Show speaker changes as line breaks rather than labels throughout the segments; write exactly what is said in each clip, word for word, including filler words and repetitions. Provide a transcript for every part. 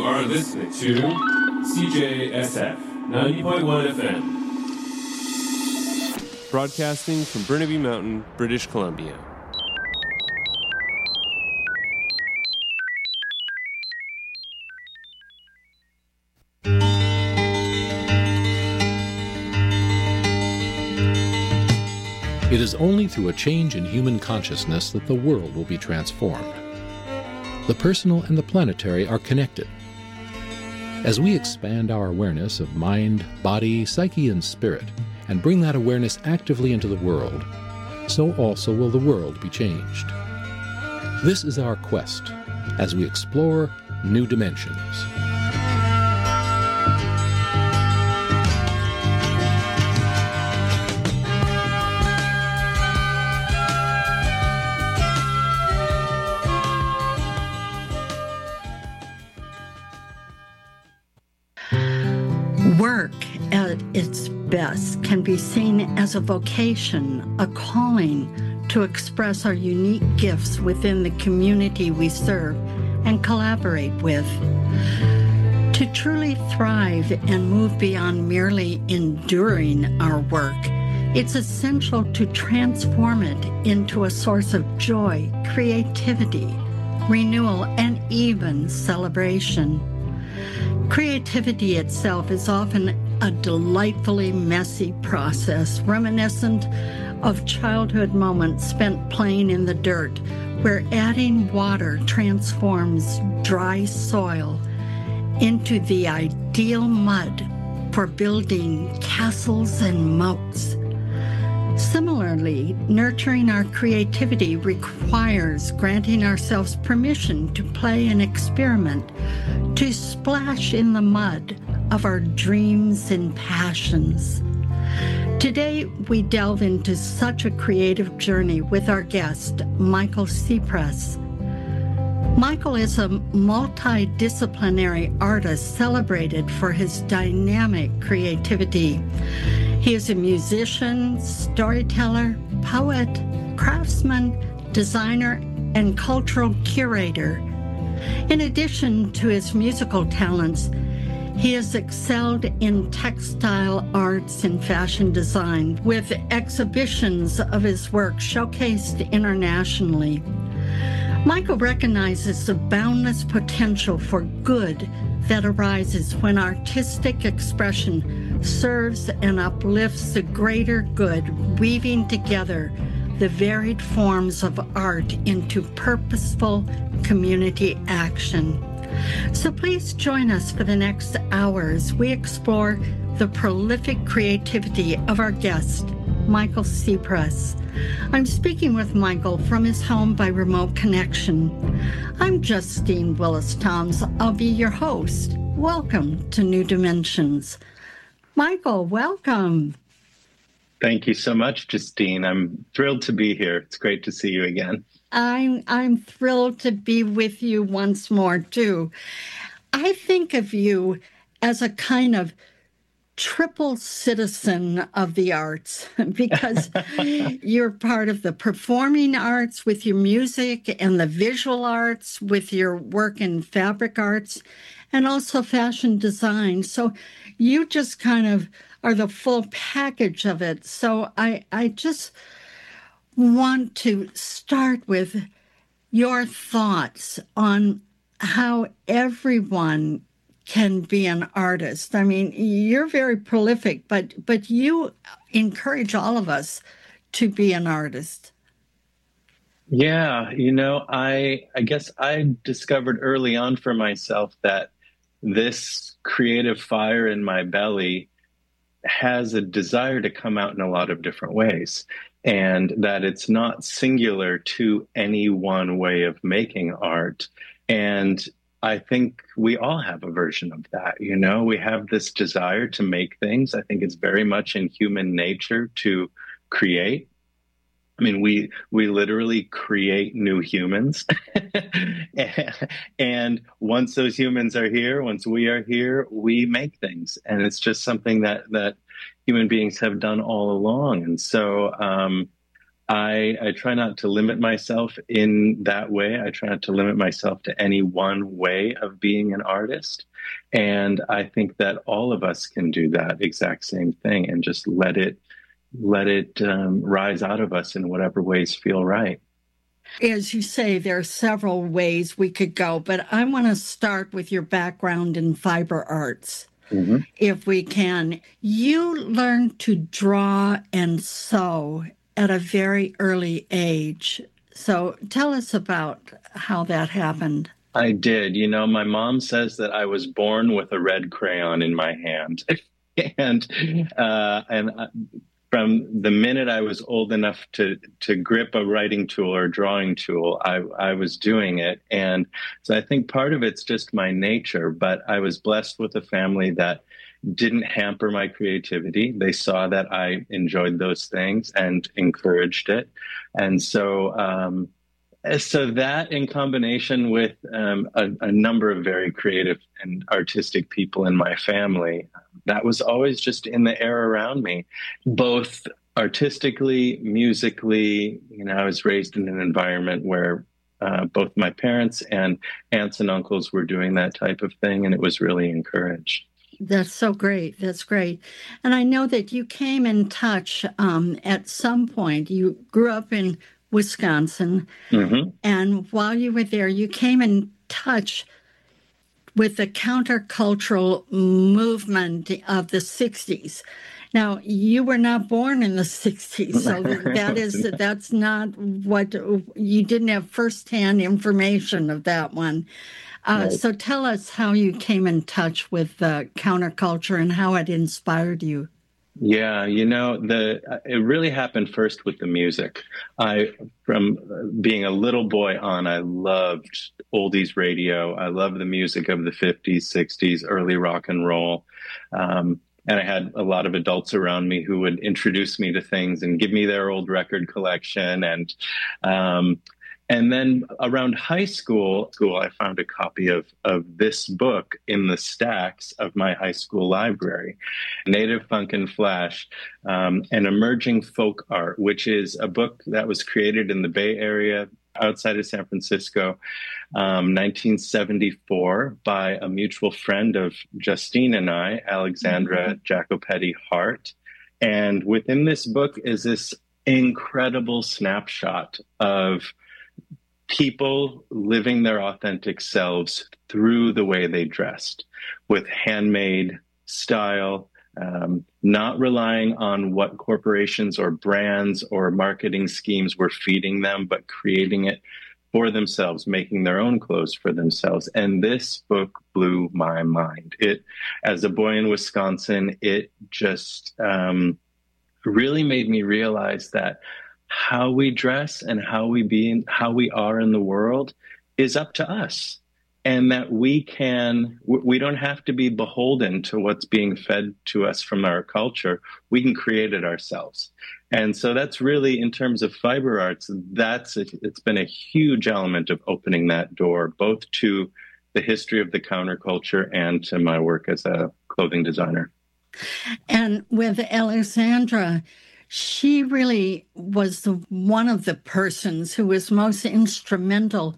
are listening to C J S F ninety point one F M, broadcasting from Burnaby Mountain, British Columbia.
It is only through a change in human consciousness that the world will be transformed. The personal and the planetary are connected. As we expand our awareness of mind, body, psyche, and spirit, and bring that awareness actively into the world, so also will the world be changed. This is our quest as we explore new dimensions.
Work at its best can be seen as a vocation, a calling to express our unique gifts within the community we serve and collaborate with. To truly thrive and move beyond merely enduring our work, it's essential to transform it into a source of joy, creativity, renewal, and even celebration. Creativity itself is often a delightfully messy process, reminiscent of childhood moments spent playing in the dirt, where adding water transforms dry soil into the ideal mud for building castles and moats. Similarly, nurturing our creativity requires granting ourselves permission to play and experiment, to splash in the mud of our dreams and passions. Today, we delve into such a creative journey with our guest, Michael Cepress. Michael is a multidisciplinary artist celebrated for his dynamic creativity. He is a musician, storyteller, poet, craftsman, designer, and cultural curator. In addition to his musical talents, he has excelled in textile arts and fashion design, with exhibitions of his work showcased internationally. Michael recognizes the boundless potential for good that arises when artistic expression serves and uplifts the greater good, weaving together the varied forms of art into purposeful community action. So please join us for the next hour as we explore the prolific creativity of our guest, Michael Cepress. I'm speaking with Michael from his home by remote connection. I'm Justine Willis-Toms. I'll be your host. Welcome to New Dimensions. Michael, welcome.
Thank you so much, Justine. I'm thrilled to be here. It's great to see you again.
I'm I'm thrilled to be with you once more, too. I think of you as a kind of triple citizen of the arts because you're part of the performing arts with your music and the visual arts with your work in fabric arts and also fashion design. So you just kind of are the full package of it. So I, I just want to start with your thoughts on how everyone can be an artist. I mean, you're very prolific, but but you encourage all of us to be an artist.
Yeah, you know, I I guess I discovered early on for myself that this creative fire in my belly has a desire to come out in a lot of different ways, and that it's not singular to any one way of making art. And I think we all have a version of that. You know, we have this desire to make things. I think it's very much in human nature to create. I mean, we we literally create new humans. And once those humans are here, once we are here, we make things. And it's just something that, that human beings have done all along. And so um, I, I try not to limit myself in that way. I try not to limit myself to any one way of being an artist. And I think that all of us can do that exact same thing and just let it let it um, rise out of us in whatever ways feel right.
As you say, there are several ways we could go, but I want to start with your background in fiber arts. Mm-hmm. If we can. You learned to draw and sew at a very early age. So tell us about how that happened.
I did. You know, my mom says that I was born with a red crayon in my hand. and uh, and from the minute I was old enough to to grip a writing tool or drawing tool, I, I was doing it. And so I think part of it's just my nature, but I was blessed with a family that didn't hamper my creativity. They saw that I enjoyed those things and encouraged it. And so, um, so that in combination with um, a, a number of very creative and artistic people in my family, that was always just in the air around me, both artistically, musically. You know, I was raised in an environment where uh, both my parents and aunts and uncles were doing that type of thing, and it was really encouraged.
That's so great. That's great. And I know that you came in touch um, at some point. You grew up in Wisconsin, mm-hmm. and while you were there, you came in touch with the countercultural movement of the sixties. Now, you were not born in the sixties, so that is that's not what you didn't have firsthand information of that one. Uh, right. So tell us how you came in touch with uh, counterculture and how it inspired you.
Yeah, you know, the it really happened first with the music. I, from being a little boy on, I loved oldies radio. I loved the music of the fifties, sixties, early rock and roll. Um, and I had a lot of adults around me who would introduce me to things and give me their old record collection. And um, and then around high school, school, I found a copy of, of this book in the stacks of my high school library, Native Funk and Flash, um, an emerging folk art, which is a book that was created in the Bay Area outside of San Francisco, um, nineteen seventy-four, by a mutual friend of Justine and I, Alexandra mm-hmm. Jacopetti Hart. And within this book is this incredible snapshot of people living their authentic selves through the way they dressed, with handmade style, um, not relying on what corporations or brands or marketing schemes were feeding them, but creating it for themselves, making their own clothes for themselves. And this book blew my mind. It, as a boy in Wisconsin, it just um, really made me realize that how we dress and how we be in, how we are in the world is up to us, and that we can we don't have to be beholden to what's being fed to us from our culture. We can create it ourselves. And so that's really, in terms of fiber arts, that's a, it's been a huge element of opening that door, both to the history of the counterculture and to my work as a clothing designer.
And with Alexandra, she really was the, one of the persons who was most instrumental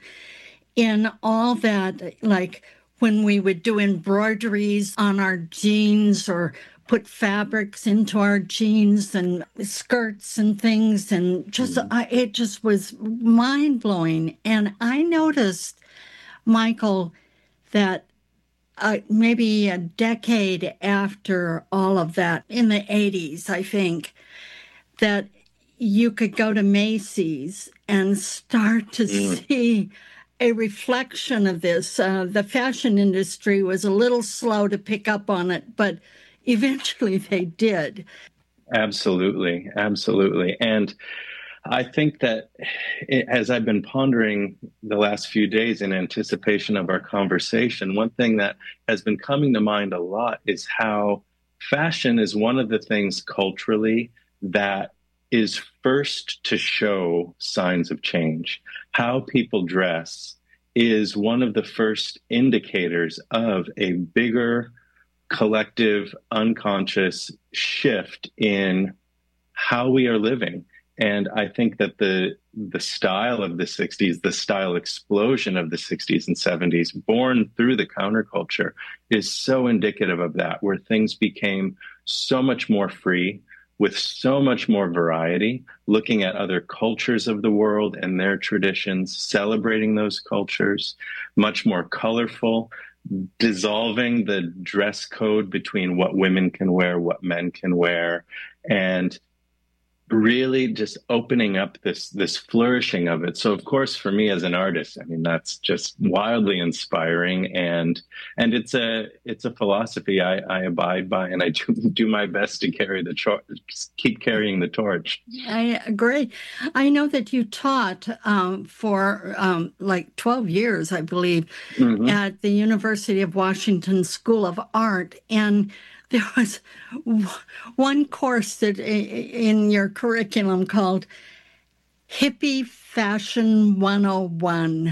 in all that, like when we would do embroideries on our jeans or put fabrics into our jeans and skirts and things. And just, mm. I, it just was mind-blowing. And I noticed, Michael, that uh, maybe a decade after all of that, in the eighties, I think, that you could go to Macy's and start to mm. see a reflection of this. Uh, the fashion industry was a little slow to pick up on it, but eventually they did.
Absolutely, absolutely. And I think that as I've been pondering the last few days in anticipation of our conversation, one thing that has been coming to mind a lot is how fashion is one of the things culturally that is first to show signs of change. How people dress is one of the first indicators of a bigger collective unconscious shift in how we are living. And I think that the the style of the sixties, the style explosion of the sixties and seventies, born through the counterculture, is so indicative of that, where things became so much more free, with so much more variety, looking at other cultures of the world and their traditions, celebrating those cultures, much more colorful, dissolving the dress code between what women can wear, what men can wear, and really just opening up this this flourishing of it. So of course, for me as an artist, I mean, that's just wildly inspiring, and and it's a it's a philosophy I, I abide by, and I do, do my best to carry the torch, keep carrying the torch.
I agree. I know that you taught um, for um, like twelve years, I believe, mm-hmm. at the University of Washington School of Art, and there was one course that in your curriculum called Hippie Fashion one oh one.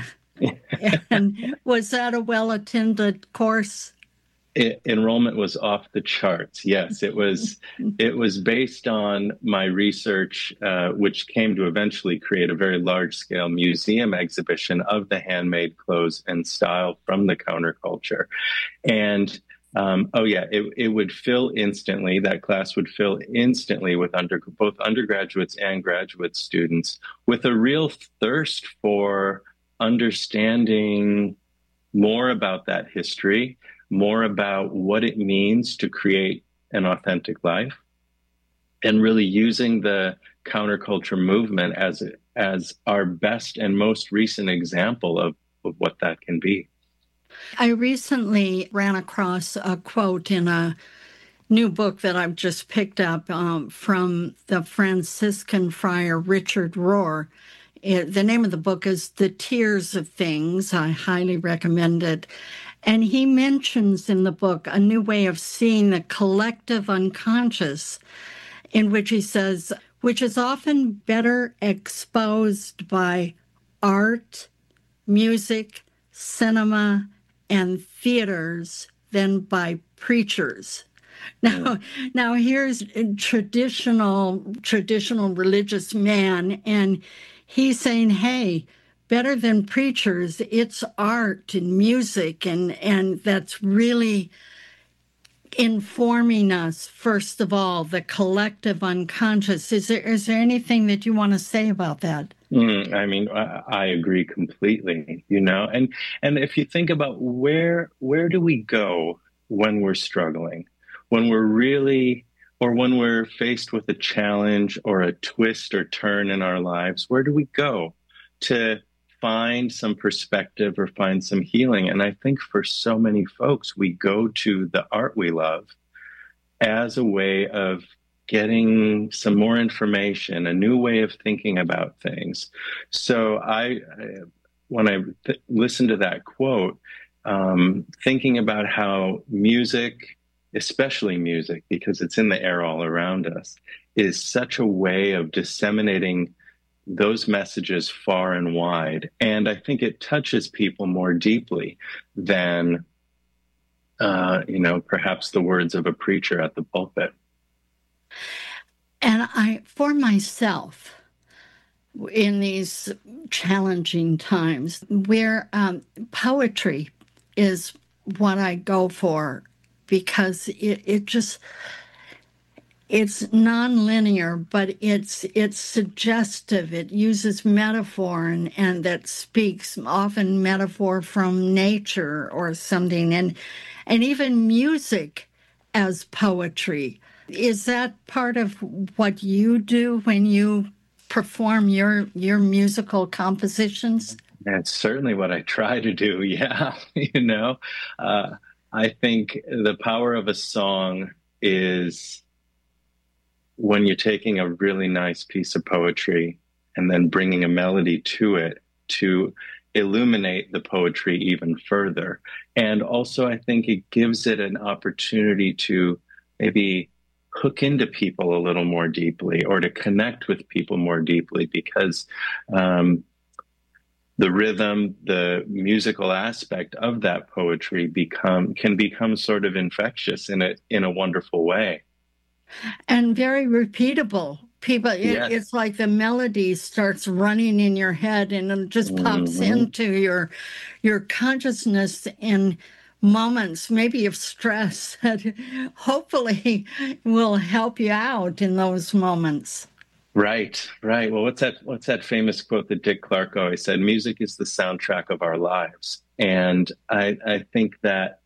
And was that a well-attended course?
It, enrollment was off the charts. Yes, it was. It was based on my research, uh, which came to eventually create a very large-scale museum exhibition of the handmade clothes and style from the counterculture. And Um, oh, yeah, it, it would fill instantly. That class would fill instantly with under, both undergraduates and graduate students with a real thirst for understanding more about that history, more about what it means to create an authentic life, and really using the counterculture movement as, as our best and most recent example of, of what that can be.
I recently ran across a quote in a new book that I've just picked up um, from the Franciscan friar Richard Rohr. It, the name of the book is The Tears of Things. I highly recommend it. And he mentions in the book a new way of seeing the collective unconscious, in which he says, which is often better exposed by art, music, cinema, and theaters than by preachers. Now, now here's a traditional, traditional religious man, and he's saying, hey, better than preachers, it's art and music, and, and that's really informing us, first of all, the collective unconscious. Is there is there anything that you want to say about that?
Mm, I mean, I, I agree completely, you know, and and if you think about where where do we go when we're struggling, when we're really, or when we're faced with a challenge or a twist or turn in our lives, where do we go to find some perspective or find some healing? And I think for so many folks, we go to the art we love as a way of getting some more information, a new way of thinking about things. So I, I when I th- listened to that quote, um, thinking about how music, especially music, because it's in the air all around us, is such a way of disseminating those messages far and wide. And I think it touches people more deeply than, uh, you know, perhaps the words of a preacher at the pulpit.
And I, for myself, in these challenging times, where um, poetry is what I go for, because it, it just, it's nonlinear, but it's it's suggestive. It uses metaphor, and, and that speaks often metaphor from nature or something, and and even music as poetry. Is that part of what you do when you perform your your musical compositions?
That's certainly what I try to do. Yeah, you know, uh, I think the power of a song is when you're taking a really nice piece of poetry and then bringing a melody to it to illuminate the poetry even further. And also, I think it gives it an opportunity to maybe hook into people a little more deeply, or to connect with people more deeply, because um, the rhythm, the musical aspect of that poetry become can become sort of infectious in a in a wonderful way.
And very repeatable People, it,
Yes.
it's like the melody starts running in your head and it just pops
Mm-hmm.
into your your consciousness in moments maybe of stress that hopefully will help you out in those moments.
Right, right. Well, what's that? What's that famous quote that Dick Clark always said? Music is the soundtrack of our lives, and I, I think that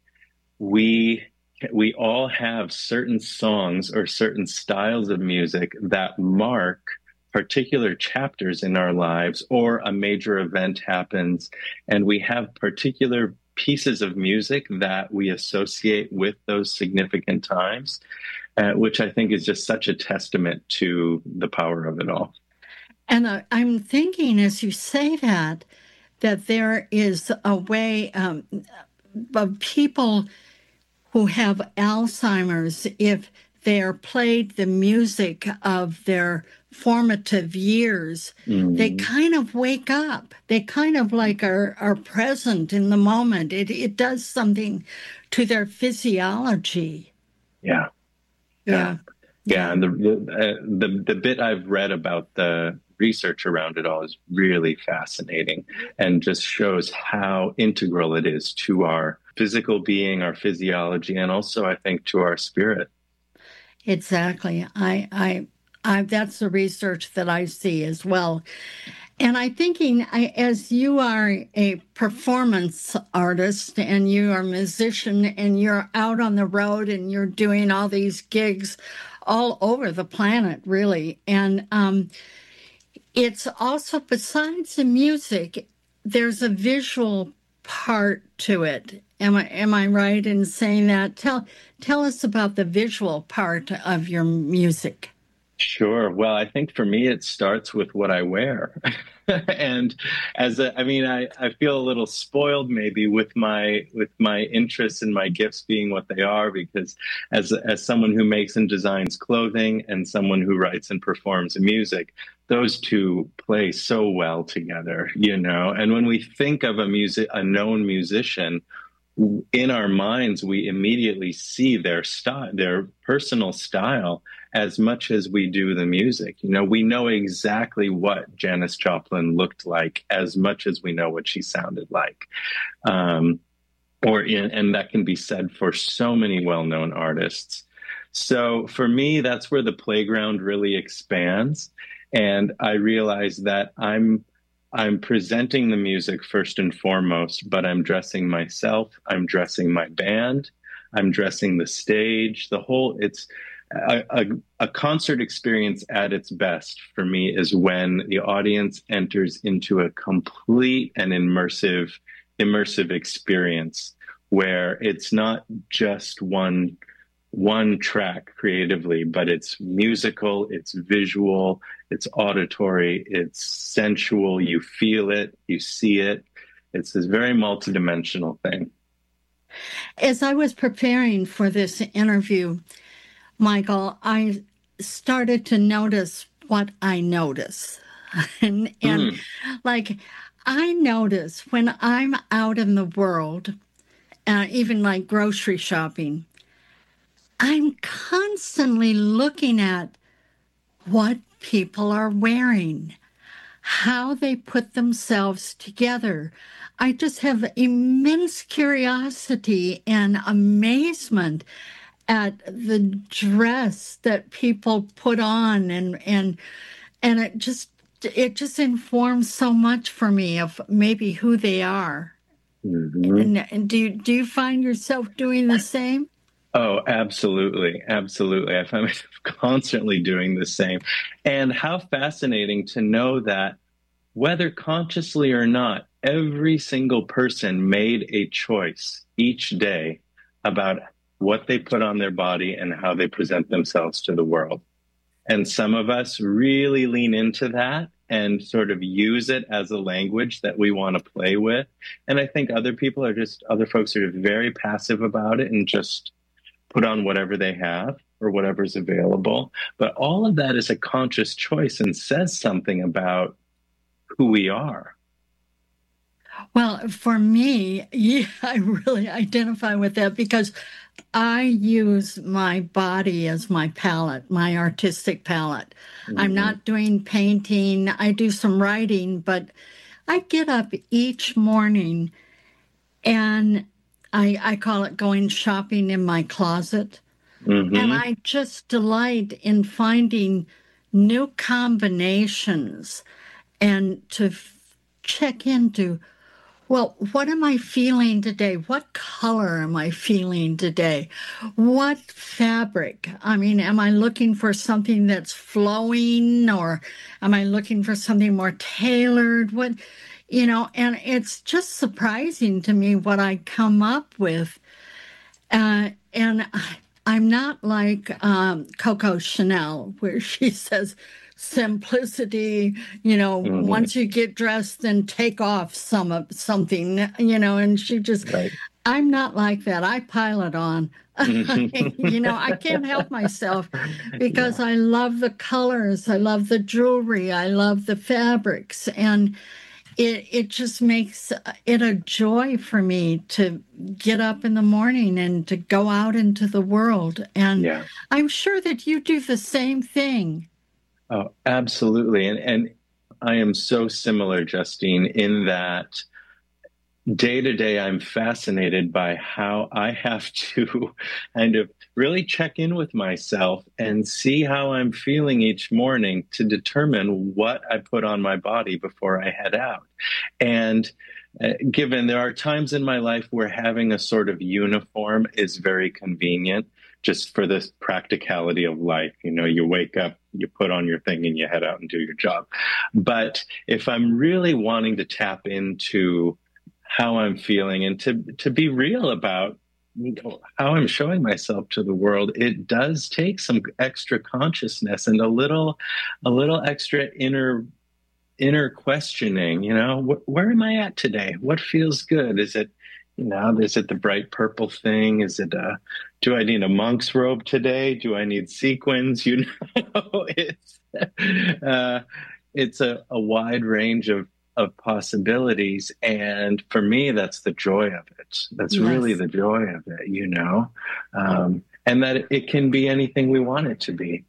we we all have certain songs or certain styles of music that mark particular chapters in our lives, or a major event happens, and we have particular pieces of music that we associate with those significant times. Uh, which I think is just such a testament to the power of it all.
And uh, I'm thinking as you say that, that there is a way um, of people who have Alzheimer's, if they're played the music of their formative years, mm. they kind of wake up. They kind of like are, are present in the moment. It, it does something to their physiology.
Yeah.
Yeah.
Yeah. And the, the, uh, the, the bit I've read about the research around it all is really fascinating and just shows how integral it is to our physical being, our physiology, and also, I think, to our spirit.
Exactly. I, I, I, that's the research that I see as well. And I'm thinking, I, as you are a performance artist and you are a musician and you're out on the road and you're doing all these gigs all over the planet, really. And um, it's also, besides the music, there's a visual part to it. Am I am I right in saying that? Tell tell us about the visual part of your music.
Sure. Well, I think for me, it starts with what I wear. And as a, I mean, I, I feel a little spoiled maybe with my with my interests and my gifts being what they are, because as as someone who makes and designs clothing and someone who writes and performs music, those two play so well together, you know. And when we think of a music, a known musician, in our minds, we immediately see their style, their personal style, as much as we do the music. You know, we know exactly what Janis Joplin looked like as much as we know what she sounded like. Um, or in, and that can be said for so many well-known artists. So for me, that's where the playground really expands. And I realize that I'm I'm presenting the music first and foremost, but I'm dressing myself, I'm dressing my band, I'm dressing the stage, the whole, it's a, a, a concert experience at its best for me is when the audience enters into a complete and immersive, immersive experience where it's not just one one track creatively, but it's musical, it's visual, it's auditory, it's sensual. You feel it, you see it. It's this very multidimensional thing.
As I was preparing for this interview, Michael, I started to notice what I notice. and and mm. like, I notice when I'm out in the world, uh, even like grocery shopping, I'm constantly looking at what people are wearing, how they put themselves together. I just have immense curiosity and amazement at the dress that people put on, and and and it just it just informs so much for me of maybe who they are. Mm-hmm. And, and do you, do you find yourself doing the same?
Oh, absolutely. Absolutely. I find myself constantly doing the same. And how fascinating to know that whether consciously or not, every single person made a choice each day about what they put on their body and how they present themselves to the world. And some of us really lean into that and sort of use it as a language that we want to play with. And I think other people are just, other folks are very passive about it and just put on whatever they have or whatever's available. But all of that is a conscious choice and says something about who we are.
Well, for me, yeah, I really identify with that because I use my body as my palette, my artistic palette. I'm
Mm-hmm.
not doing painting. I do some writing, but I get up each morning and I, I call it going shopping in my closet. And
Mm-hmm.
I just delight in finding new combinations and to f- check into, well, what am I feeling today? What color am I feeling today? What fabric? I mean, am I looking for something that's flowing or am I looking for something more tailored? What, you know, and it's just surprising to me what I come up with. Uh, and I- I'm not like um, Coco Chanel, where she says, simplicity, you know,
Mm-hmm.
once you get dressed, then take off some of something, you know, and she just,
Right.
I'm not like that. I pile it on. You know, I can't help myself because
Yeah.
I love the colors, I love the jewelry, I love the fabrics, and it it just makes it a joy for me to get up in the morning and to go out into the world. And
Yeah.
I'm sure that you do the same thing.
Oh, absolutely. And and I am so similar, Justine, in that day to day, I'm fascinated by how I have to kind of really check in with myself and see how I'm feeling each morning to determine what I put on my body before I head out. And uh, given there are times in my life where having a sort of uniform is very convenient, just for the practicality of life. You know, you wake up, you put on your thing, and you head out and do your job. But if I'm really wanting to tap into how I'm feeling and to to be real about how I'm showing myself to the world, it does take some extra consciousness and a little a little extra inner inner questioning. You know, wh- where am I at today? What feels good? Is it, you know, is it the bright purple thing? Is it a, do I need a monk's robe today? Do I need sequins? You know, it's uh, it's a, a wide range of of possibilities, and for me, that's the joy of it. That's really
Yes.
the joy of it. You know, um, and that it can be anything we want it to be.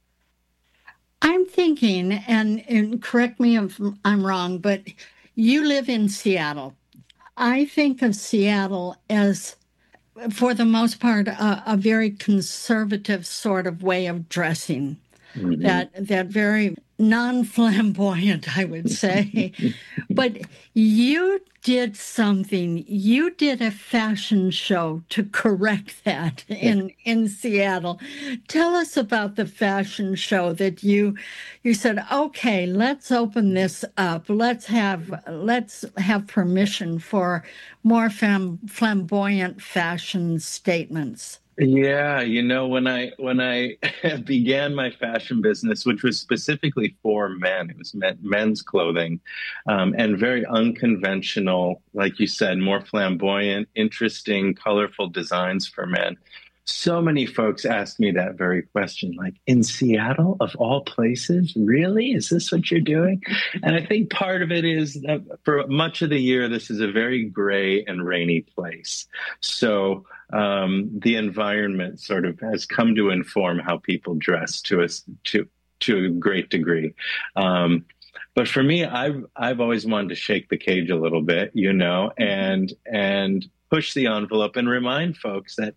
I'm thinking, and, and correct me if I'm wrong, but you live in Seattle. I think of Seattle as, for the most part, a, a very conservative sort of way of dressing.
Mm-hmm.
That that very non-flamboyant, I would say. But you did something. You did a fashion show to correct that in in Seattle. Tell us about the fashion show that you you said, okay, let's open this up. Let's have let's have permission for more flam- flamboyant fashion statements.
Yeah, you know, when I when I began my fashion business, which was specifically for men, it was men, men's clothing, um, and very unconventional, like you said, more flamboyant, interesting, colorful designs for men. So many folks asked me that very question, like, in Seattle, of all places, really? Is this what you're doing? And I think part of it is that for much of the year, this is a very gray and rainy place. So um, the environment sort of has come to inform how people dress to us to to a great degree. Um, but for me, I've I've always wanted to shake the cage a little bit, you know, and and push the envelope and remind folks that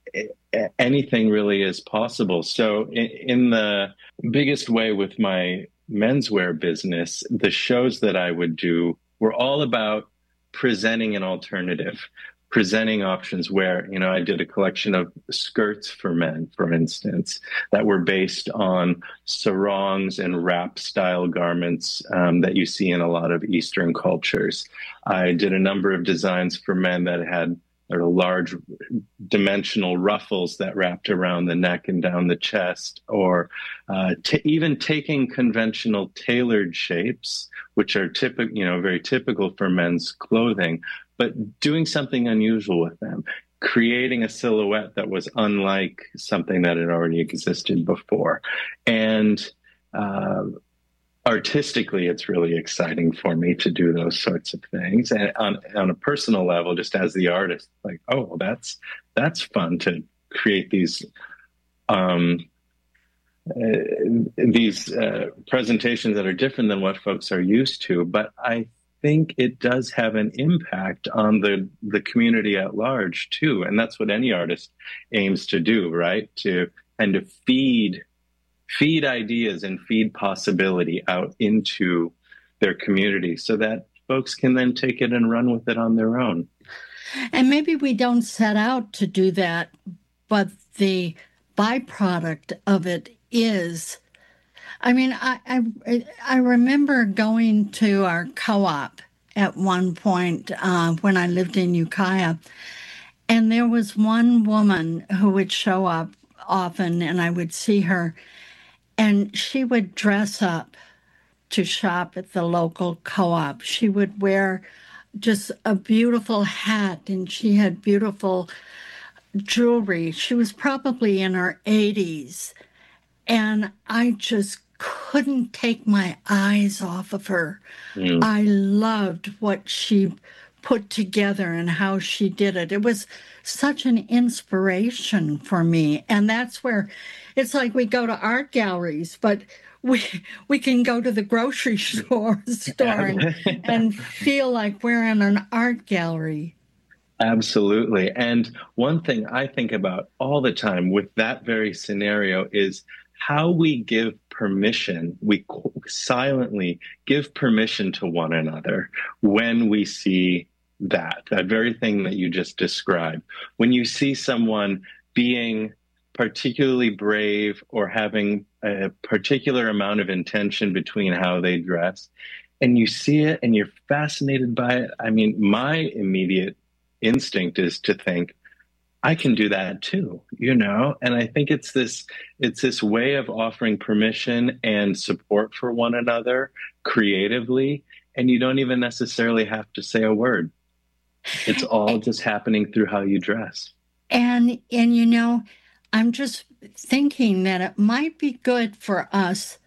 anything really is possible. So in, in the biggest way with my menswear business, the shows that I would do were all about presenting an alternative, presenting options where, you know, I did a collection of skirts for men, for instance, that were based on sarongs and wrap style garments um, that you see in a lot of Eastern cultures. I did a number of designs for men that had or large dimensional ruffles that wrapped around the neck and down the chest, or uh, t- even taking conventional tailored shapes, which are typical, you know, very typical for men's clothing, but doing something unusual with them, creating a silhouette that was unlike something that had already existed before. And uh, artistically, it's really exciting for me to do those sorts of things. And on, on a personal level, just as the artist, like, oh, well, that's, that's fun to create these, um, uh, these uh, presentations that are different than what folks are used to. But I think it does have an impact on the, the community at large too. And that's what any artist aims to do, right? To kind of feed feed ideas and feed possibility out into their community so that folks can then take it and run with it on their own.
And maybe we don't set out to do that, but the byproduct of it is, I mean, I I, I remember going to our co-op at one point uh, when I lived in Ukiah, and there was one woman who would show up often, and I would see her, and she would dress up to shop at the local co-op. She would wear just a beautiful hat, and she had beautiful jewelry. She was probably in her eighties, and I just couldn't take my eyes off of her. Mm. I loved what she put together and how she did it. It was such an inspiration for me. And that's where it's like we go to art galleries, but we we can go to the grocery store, store and, and feel like we're in an art gallery.
Absolutely. And one thing I think about all the time with that very scenario is how we give permission, we silently give permission to one another when we see that, that very thing that you just described. When you see someone being particularly brave or having a particular amount of intention between how they dress, and you see it and you're fascinated by it, I mean, my immediate instinct is to think, I can do that too, you know? And I think it's this, it's this way of offering permission and support for one another creatively, and you don't even necessarily have to say a word. It's all just happening through how you dress.
And, and you know, I'm just thinking that it might be good for us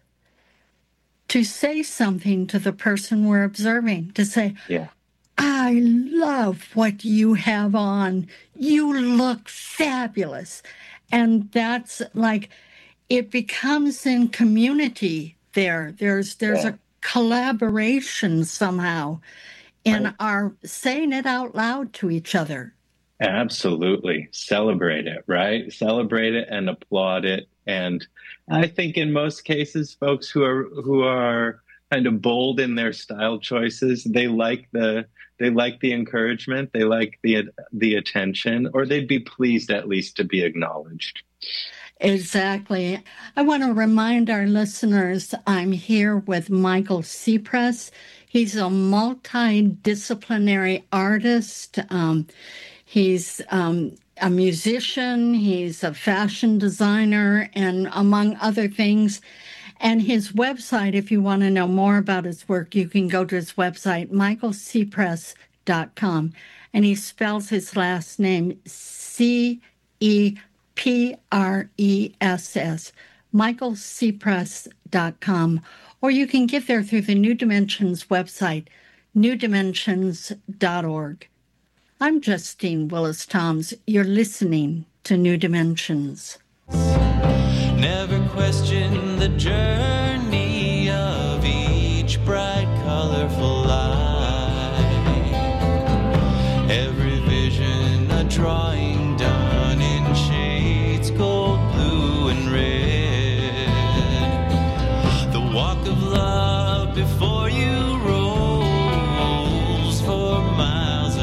to say something to the person we're observing, to say,
yeah.
I love what you have on. You look fabulous. And that's like, it becomes in community there. There's there's yeah. a collaboration somehow in right. our saying it out loud to each other.
Absolutely. Celebrate it, right? Celebrate it and applaud it. And I think in most cases, folks who are who are kind of bold in their style choices, they like the they like the encouragement, they like the the attention, or they'd be pleased at least to be acknowledged.
Exactly. I want to remind our listeners I'm here with Michael Cepress. He's a multidisciplinary artist. Um, he's um, a musician. He's a fashion designer, and among other things. And his website, if you want to know more about his work, you can go to his website, michael cepress dot com. And he spells his last name C E P R E S S, michael cepress dot com. Or you can get there through the New Dimensions website, new dimensions dot org. I'm Justine Willis Toms. You're listening to New Dimensions.
Never question the journey of each bright, colorful light. Every vision a drawing done in shades gold, blue, and red. The walk of love before you rolls for miles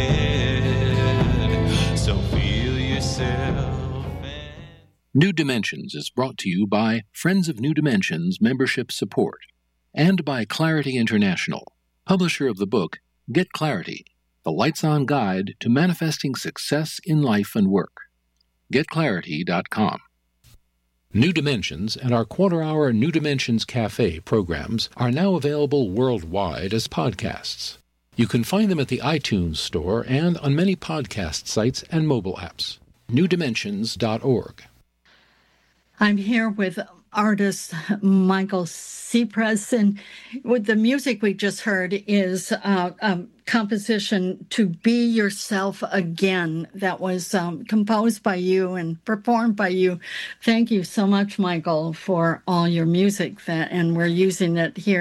ahead. So feel yourself.
New Dimensions is brought to you by Friends of New Dimensions Membership Support and by Clarity International, publisher of the book Get Clarity, the Lights-On Guide to Manifesting Success in Life and Work. get clarity dot com. New Dimensions and our quarter-hour New Dimensions Cafe programs are now available worldwide as podcasts. You can find them at the iTunes Store and on many podcast sites and mobile apps. new dimensions dot org.
I'm here with artist Michael Cepress, and with the music we just heard is uh, a composition "To Be Yourself Again" that was um, composed by you and performed by you. Thank you so much, Michael, for all your music, that, and we're using it here.